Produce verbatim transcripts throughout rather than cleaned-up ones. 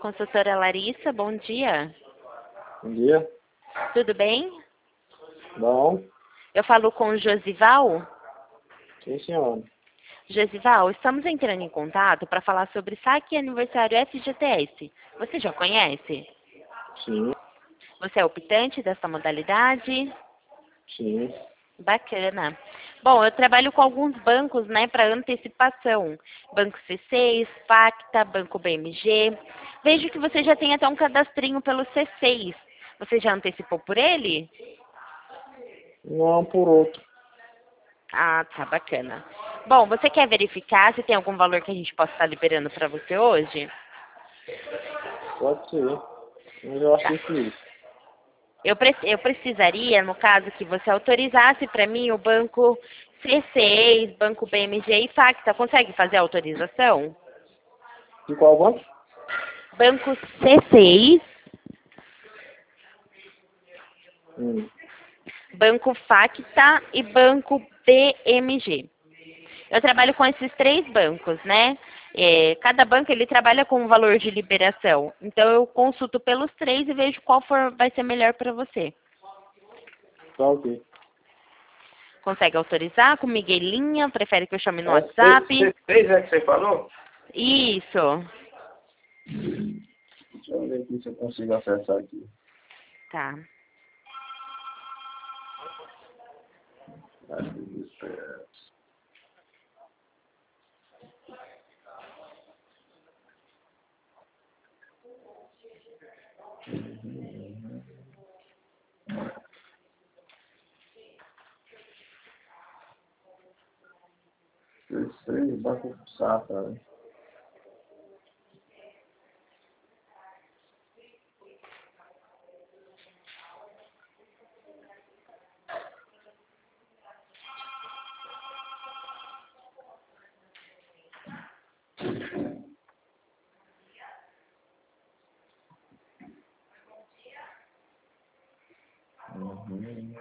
consultora Larissa, bom dia. Bom dia. Tudo bem? Bom. Eu falo com o Josival. Sim, senhora. Josival, estamos entrando em contato para falar sobre saque aniversário F G T S. Você já conhece? Sim, Você é optante dessa modalidade? sim. Bacana. Bom, eu trabalho com alguns bancos, né, para antecipação. Banco C seis, Facta, Banco B M G. Vejo que você já tem até um cadastrinho pelo C seis. Você já antecipou por ele? Não por outro. Ah, tá, bacana. Bom, você quer verificar se tem algum valor que a gente possa estar liberando para você hoje? Pode ser. Mas eu acho Tá. difícil. Eu, pre eu precisaria, no caso, que você autorizasse para mim o banco C seis, Banco B M G e Facta. Consegue fazer a autorização? De qual banco? Banco C seis, Hum. Banco Facta e Banco B M G. Eu trabalho com esses três bancos, né? É, cada banco ele trabalha com um valor de liberação. Então eu consulto pelos três e vejo qual for, vai ser melhor para você. Tá ok. Consegue autorizar com Miguelinha? Prefere que eu chame no É WhatsApp? C seis é que você falou? Isso. Deixa eu ver aqui se eu consigo acessar aqui. Tá. C seis, Banco Safra, né? Uhum.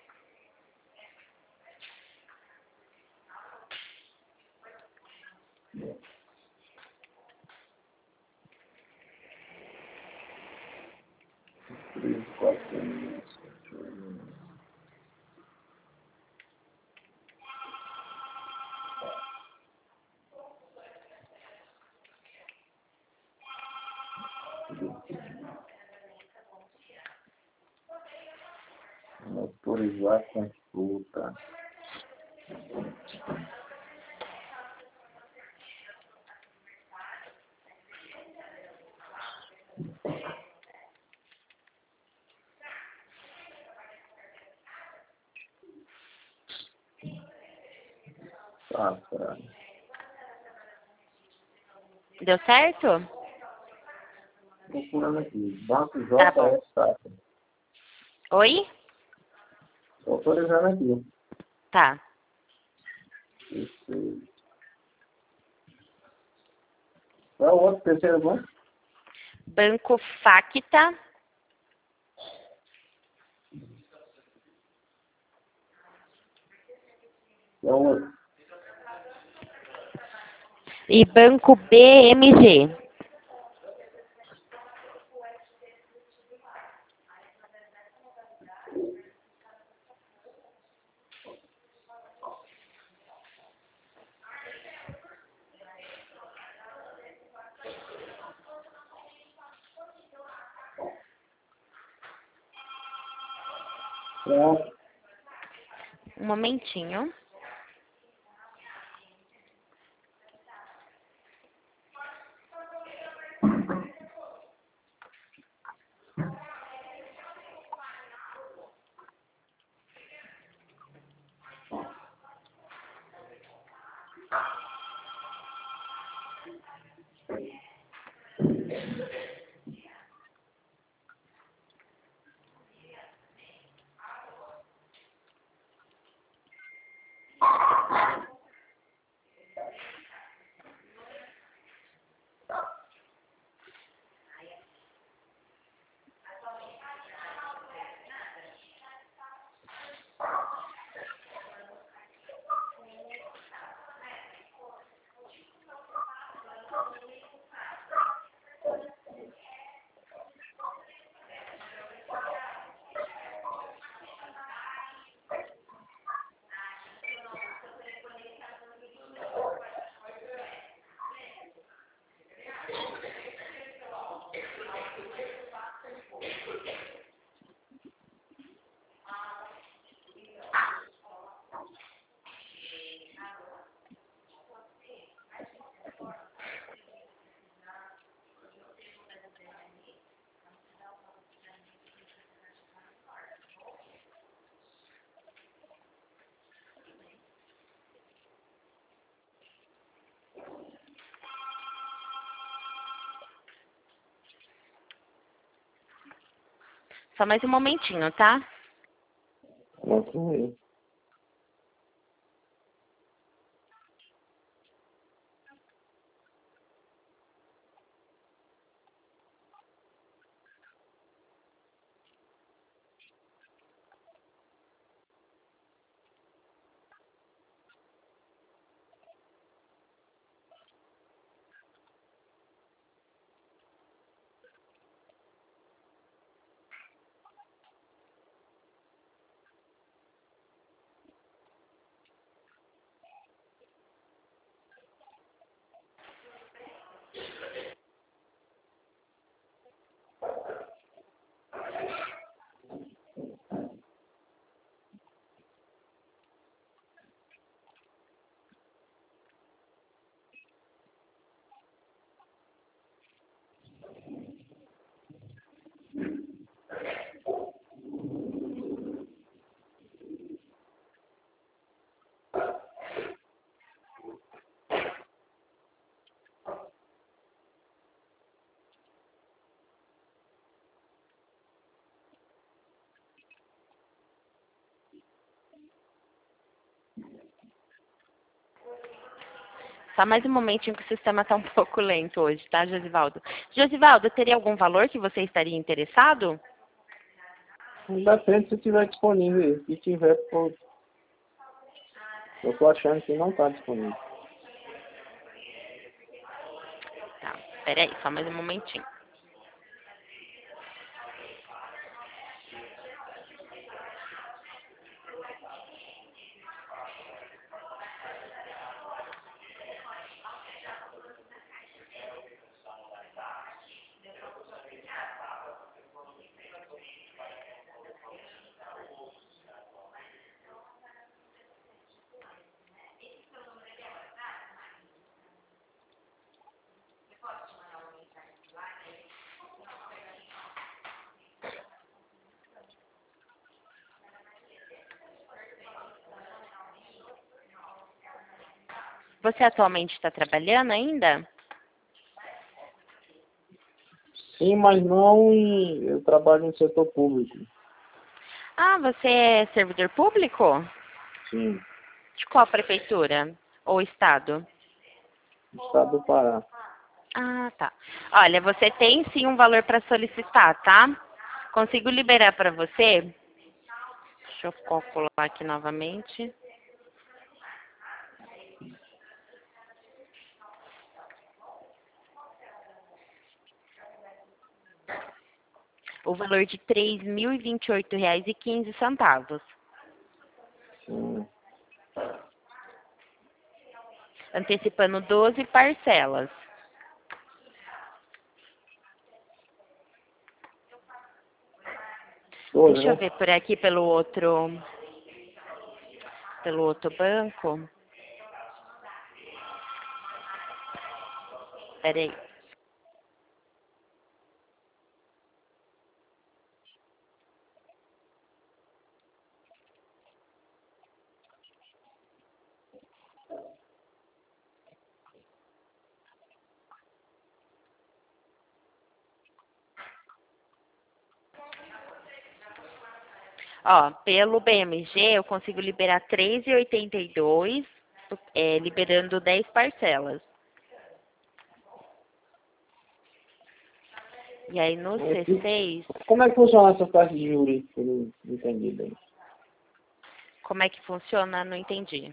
Três, quatro, seis. Autorizar consulta. Safra. Deu certo? Procurando aqui. Banco Tá bom. J S Safra. Oi? Tô autorizando aqui. Tá. C seis. Qual é o outro terceiro banco? Banco Facta Qual é o outro? e Banco B M G. Pronto. Um momentinho. Só mais um momentinho, tá? Ok. Só mais um momentinho que o sistema está um pouco lento hoje, tá, Josivaldo? Josivaldo, teria algum valor que você estaria interessado? Depende se tiver disponível. Se tiver, pô, eu tô achando que não tá disponível. Tá, peraí, só mais um momentinho. Você atualmente está trabalhando ainda? Sim, mas não em... Eu trabalho no setor público. Ah, você é servidor público? Sim, De qual prefeitura? Ou estado? no estado do Pará. Ah, tá. Olha, você tem sim um valor para solicitar, tá? Consigo liberar para você? Deixa eu calcular aqui novamente. O valor de três mil e vinte e oito reais e quinze centavos. Sim. Antecipando doze parcelas. Doze, Deixa eu né? ver por aqui pelo outro, pelo outro banco. Peraí. Ó, pelo B M G eu consigo liberar três reais e oitenta e dois centavos, é, liberando dez parcelas. E aí no Mas C que- seis, Como é que funciona essa taxa de juros? Que eu não não entendi bem. como é que funciona? Não entendi.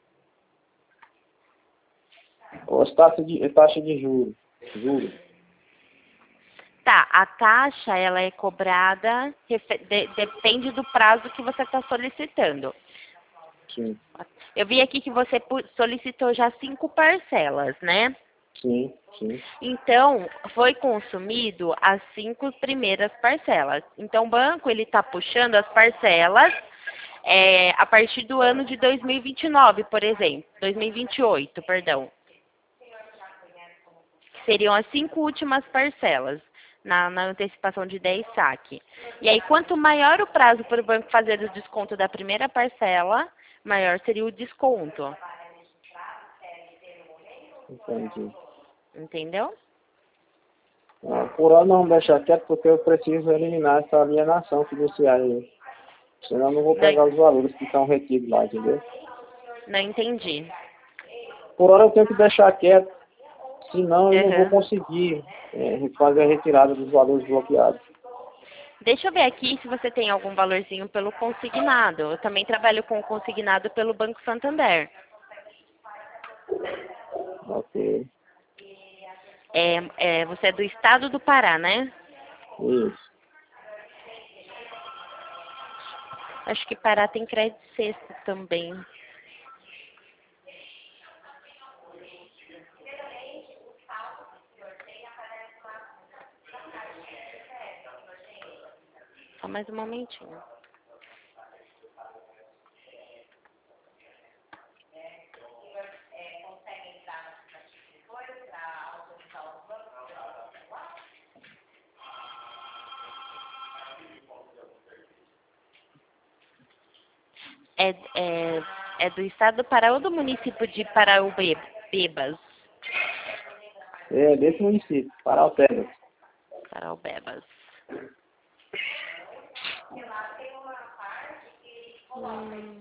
Ou as taxas de, taxa de juros. Juros. Tá, a taxa ela é cobrada, refe- de- depende do prazo que você está solicitando. Sim, Eu vi aqui que você pu- solicitou já cinco parcelas, né? sim, sim. Então, foi consumido as cinco primeiras parcelas. Então, o banco ele está puxando as parcelas é, a partir do ano de dois mil e vinte e nove, por exemplo, dois mil e vinte e oito, perdão. Seriam as cinco últimas parcelas na, na antecipação de dez saque. E aí, quanto maior o prazo para o banco fazer o desconto da primeira parcela, maior seria o desconto. Entendi. Entendeu? Ah, por hora não vamos deixar quieto porque eu preciso eliminar essa alienação fiduciária aí. Senão eu não vou pegar Não, os valores que estão retidos lá, entendeu? não entendi. Por hora eu tenho que deixar quieto, senão eu não vou Uhum. conseguir é, fazer a retirada dos valores bloqueados. Deixa eu ver aqui se você tem algum valorzinho pelo consignado. Eu também trabalho com consignado pelo Banco Santander. Ok, É, é, você é do estado do Pará, né? isso. Acho que Pará tem crédito sexto também. Só mais um momentinho. É, é, é do estado do Pará ou do município de Paraubebas? É desse município, Paraupebas. Paraubebas. Hum.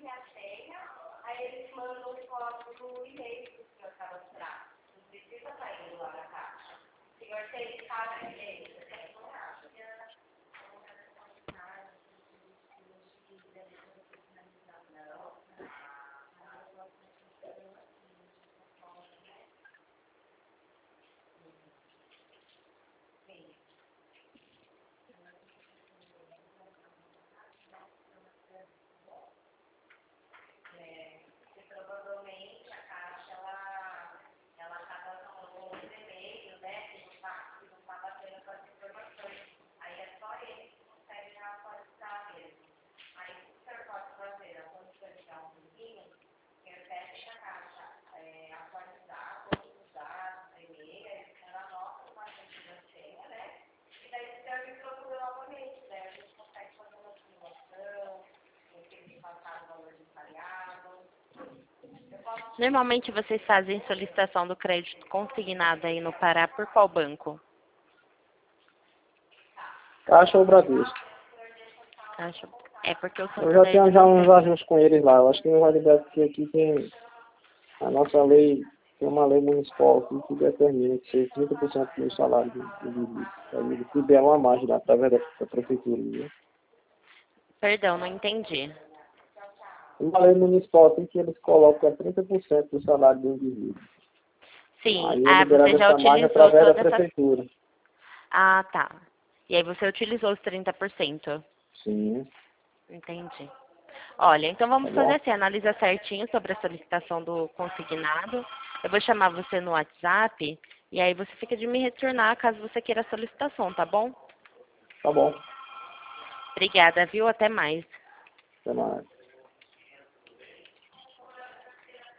Normalmente vocês fazem solicitação do crédito consignado aí no Pará por qual banco? Caixa ou Bradesco? Acho. É porque o Eu já Santander tenho ele já não uns tem. ajustes com eles lá. Eu acho que não vai liberar porque aqui tem a nossa lei, tem uma lei municipal aqui que determina que seja trinta por cento do salário do indivíduo. Aí eles liberam uma margem lá através da, da prefeitura. Né? Perdão, não entendi. Uma lei municipal assim que eles colocam que é trinta por cento do salário do indivíduo. Sim, Aí é ah, você liberada já essa margem utilizou através da toda essa. prefeitura. Ah, tá. E aí você utilizou os trinta por cento. Sim, Entendi. Olha, então tá vamos fazer bom? assim, analisa certinho sobre a solicitação do consignado. Eu vou chamar você no WhatsApp e aí você fica de me retornar caso você queira a solicitação, tá bom? Tá bom. Obrigada, viu? Até mais. Até mais.